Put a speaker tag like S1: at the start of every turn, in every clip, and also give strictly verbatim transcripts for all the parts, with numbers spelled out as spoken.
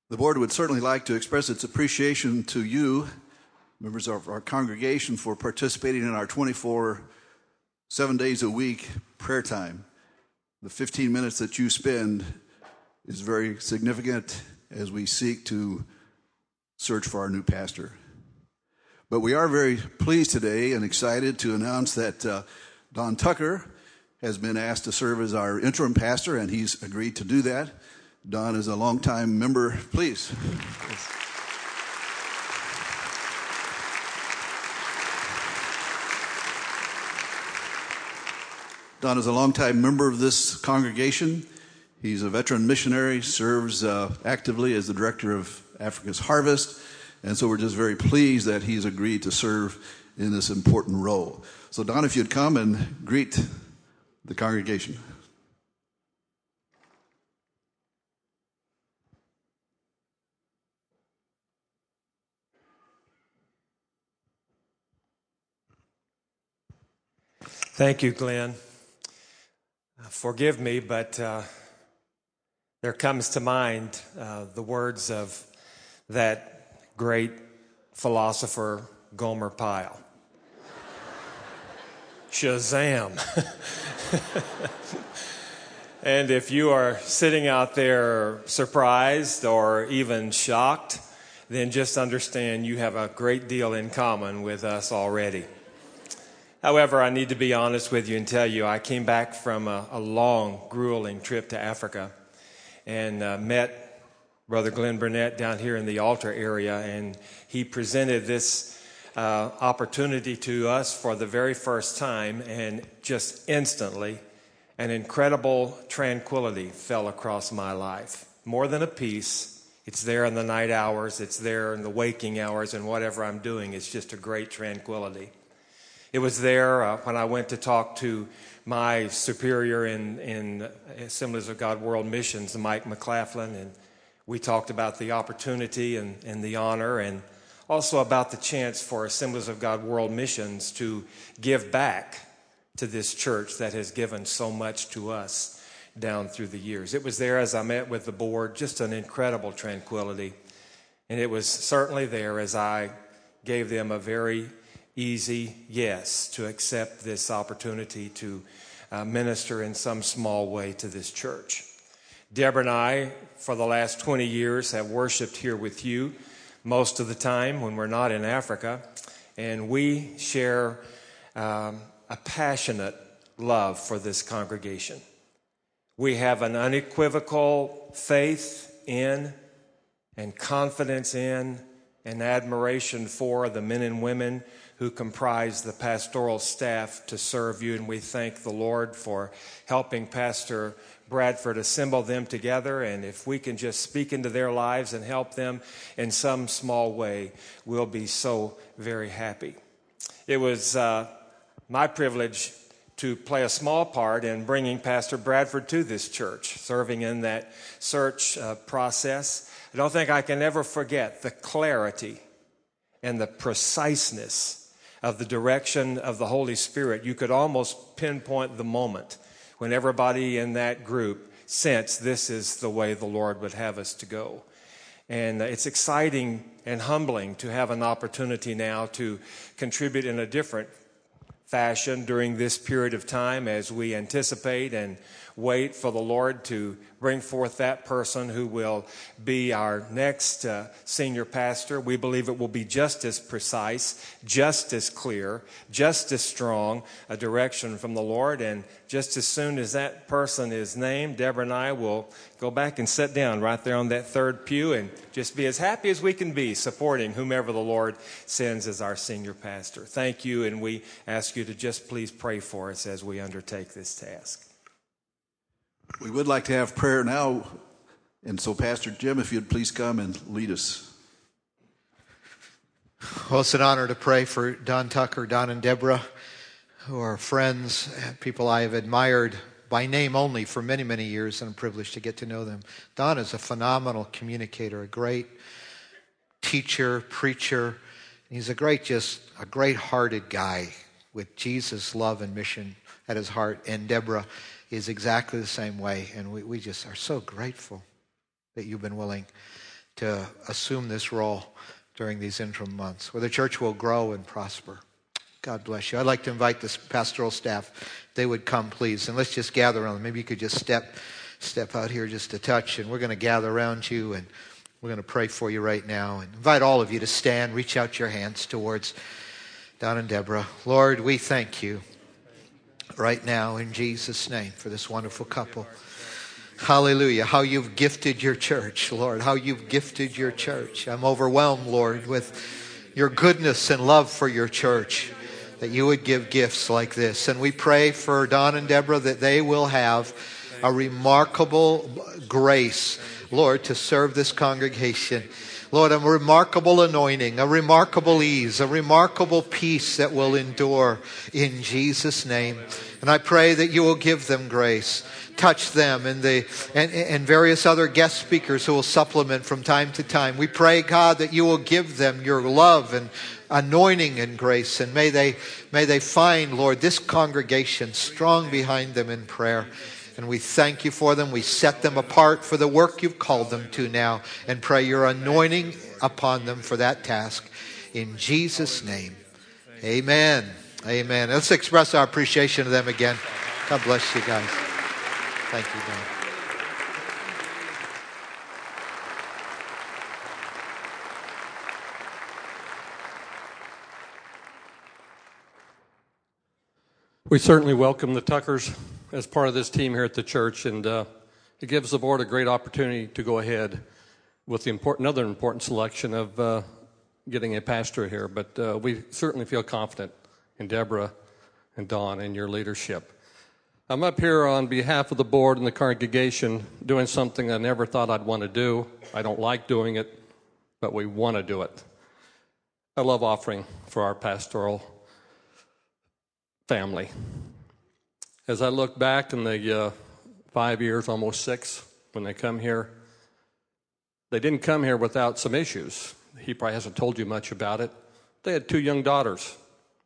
S1: The board would certainly like to express its appreciation to you, members of our congregation, for participating in our twenty-four, seven days a week prayer time. The fifteen minutes that you spend is very significant as we seek to search for our new pastor. But we are very pleased today and excited to announce that uh, Don Tucker has been asked to serve as our interim pastor, and he's agreed to do that. Don is a longtime member. Please. Don is a longtime member of this congregation. He's a veteran missionary, serves uh, actively as the director of Africa's Harvest, and so we're just very pleased that he's agreed to serve in this important role. So Don, if you'd come and greet the congregation.
S2: Thank you, Glenn. Uh, forgive me, but uh, there comes to mind uh, the words of that great philosopher, Gomer Pyle. Shazam. And if you are sitting out there surprised or even shocked, then just understand you have a great deal in common with us already. However, I need to be honest with you and tell you I came back from a, a long, grueling trip to Africa and uh, met Brother Glenn Burnett down here in the altar area, and he presented this uh, opportunity to us for the very first time, and just instantly an incredible tranquility fell across my life. More than a peace, it's there in the night hours, it's there in the waking hours, and whatever I'm doing, it's just a great tranquility. It was there uh, when I went to talk to my superior in, in Assemblies of God World Missions, Mike McLaughlin, and we talked about the opportunity and, and the honor, and also about the chance for Assemblies of God World Missions to give back to this church that has given so much to us down through the years. It was there as I met with the board, just an incredible tranquility, and it was certainly there as I gave them a very easy yes to accept this opportunity to uh, minister in some small way to this church. Deborah and I, for the last twenty years, have worshiped here with you most of the time when we're not in Africa, and we share um, a passionate love for this congregation. We have an unequivocal faith in and confidence in and admiration for the men and women who comprise the pastoral staff to serve you, and we thank the Lord for helping Pastor Bradford assemble them together, and if we can just speak into their lives and help them in some small way, we'll be so very happy. It was uh, my privilege to play a small part in bringing Pastor Bradford to this church, serving in that search uh, process. I don't think I can ever forget the clarity and the preciseness of the direction of the Holy Spirit. You could almost pinpoint the moment when everybody in that group sensed this is the way the Lord would have us to go. And it's exciting and humbling to have an opportunity now to contribute in a different fashion during this period of time as we anticipate and wait for the Lord to bring forth that person who will be our next uh, senior pastor. We believe it will be just as precise, just as clear, just as strong a direction from the Lord. And just as soon as that person is named, Deborah and I will go back and sit down right there on that third pew and just be as happy as we can be supporting whomever the Lord sends as our senior pastor. Thank you, and we ask you to just please pray for us as we undertake this task.
S1: We would like to have prayer now, and so Pastor Jim, if you'd please come and lead us.
S3: Well, it's an honor to pray for Don Tucker, Don and Deborah, who are friends, people I have admired by name only for many, many years, and I'm privileged to get to know them. Don is a phenomenal communicator, a great teacher, preacher. He's a great, just a great-hearted guy with Jesus' love and mission at his heart. And Deborah is exactly the same way, and we, we just are so grateful that you've been willing to assume this role during these interim months, where the church will grow and prosper. God bless you. I'd like to invite this pastoral staff. They would come, please, and let's just gather around them. Maybe you could just step step out here just a touch, and we're going to gather around you, and we're going to pray for you right now. And invite all of you to stand, reach out your hands towards Don and Deborah. Lord, we thank you right now in Jesus' name for this wonderful couple. Hallelujah. How you've gifted your church, Lord. How you've gifted your church. I'm overwhelmed, Lord, with your goodness and love for your church, that you would give gifts like this. And we pray for Don and Deborah that they will have a remarkable grace, Lord, to serve this congregation. Lord, a remarkable anointing, a remarkable ease, a remarkable peace that will endure in Jesus' name. And I pray that you will give them grace. Touch them and the and, and various other guest speakers who will supplement from time to time. We pray, God, that you will give them your love and anointing and grace. And may they may they find, Lord, this congregation strong behind them in prayer. And we thank you for them. We set them apart for the work you've called them to now, and pray your anointing upon them for that task. In Jesus' name, amen. Amen. Let's express our appreciation to them again. God bless you guys. Thank you, Don.
S4: We certainly welcome the Tuckers as part of this team here at the church, and uh, it gives the board a great opportunity to go ahead with the important, another important selection of uh, getting a pastor here. But uh, we certainly feel confident in Deborah and Don and your leadership. I'm up here on behalf of the board and the congregation doing something I never thought I'd want to do. I don't like doing it, but we want to do it. I love offering for our pastoral family. As I look back in the uh, five years, almost six, when they come here, they didn't come here without some issues. He probably hasn't told you much about it. They had two young daughters.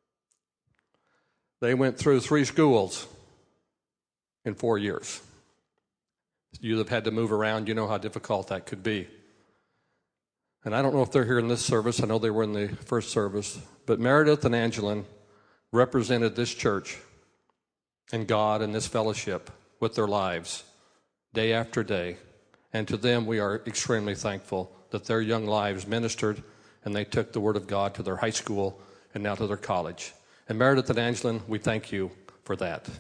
S4: They went through three schools in four years. You have had to move around, you know how difficult that could be. And I don't know if they're here in this service. I know they were in the first service. But Meredith and Angelin represented this church and God and this fellowship with their lives day after day. And to them, we are extremely thankful that their young lives ministered and they took the Word of God to their high school and now to their college. And Meredith and Angelin, we thank you for that.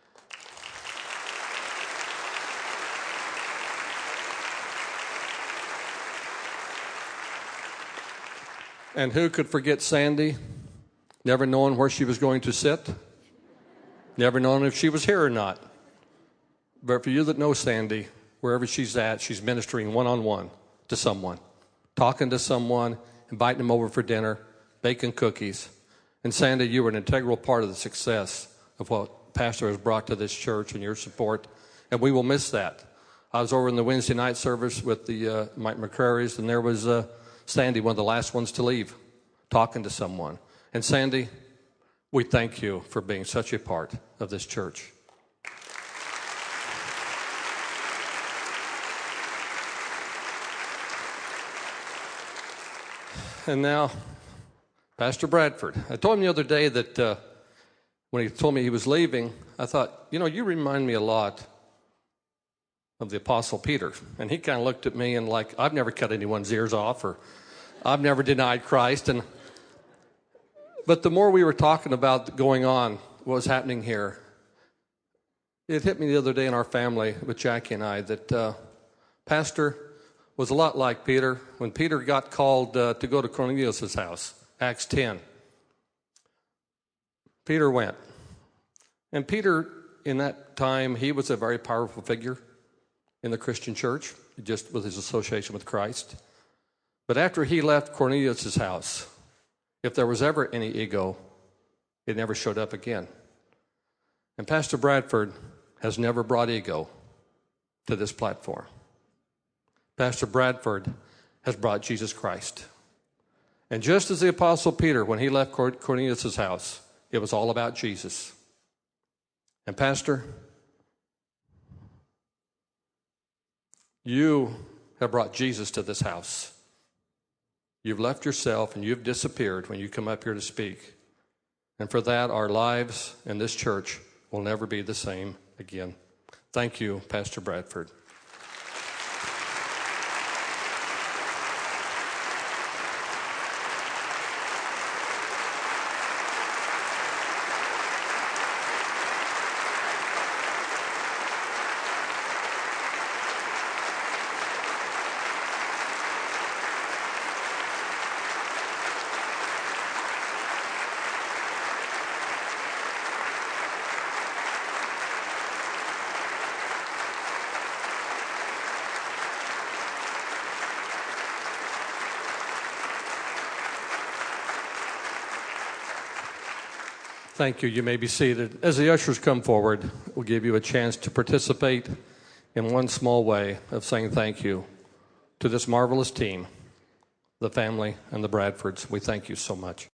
S4: And who could forget Sandy? Never knowing where she was going to sit. Never knowing if she was here or not. But for you that know Sandy, wherever she's at, she's ministering one-on-one to someone. Talking to someone, inviting them over for dinner, baking cookies. And Sandy, you were an integral part of the success of what Pastor has brought to this church and your support. And we will miss that. I was over in the Wednesday night service with the uh, Mike McCrary's, and there was uh, Sandy, one of the last ones to leave, talking to someone. And Sandy, we thank you for being such a part of this church. And now, Pastor Bradford. I told him the other day that uh, when he told me he was leaving, I thought, you know, you remind me a lot of the Apostle Peter. And he kind of looked at me and like, I've never cut anyone's ears off, or I've never denied Christ. And But the more we were talking about going on, what was happening here, it hit me the other day in our family with Jackie and I that uh, Pastor was a lot like Peter. When Peter got called uh, to go to Cornelius' house, Acts ten, Peter went. And Peter, in that time, he was a very powerful figure in the Christian church, just with his association with Christ. But after he left Cornelius' house, if there was ever any ego, it never showed up again. And Pastor Bradford has never brought ego to this platform. Pastor Bradford has brought Jesus Christ. And just as the Apostle Peter, when he left Cornelius' house, it was all about Jesus. And Pastor, you have brought Jesus to this house. You've left yourself and you've disappeared when you come up here to speak. And for that, our lives in this church will never be the same again. Thank you, Pastor Bradford. Thank you. You may be seated. As the ushers come forward, we'll give you a chance to participate in one small way of saying thank you to this marvelous team, the family and the Bradfords. We thank you so much.